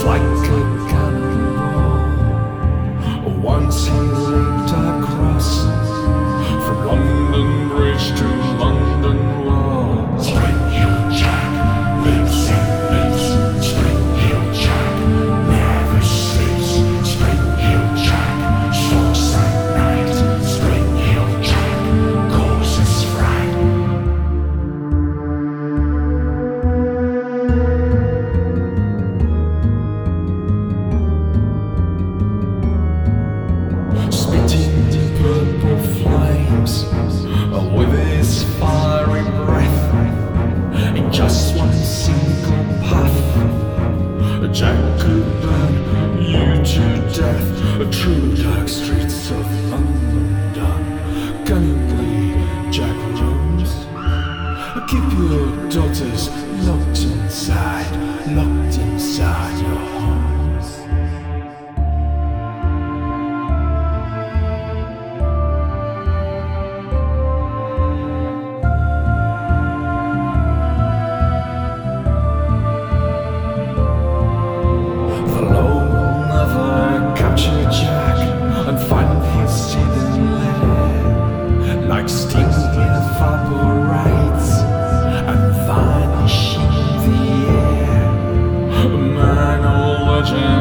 like a cannonball. Once he leaped across from London Bridge to London Wall. Spring Hill Jack leaps and leaps. Spring Hill Jack never sleeps. Spring Hill Jack stalks at night. Spring Hill Jack causes fright. Spitting purple flames with his fiery breath. In just one single puff, Jack could burn you to death. True dark streets of London, cunningly Jack roams. Keep your daughters locked inside your homes. The law will never capture Jack and find his hidden lair. Like steam it evaporates and vanish in the air. Man or legend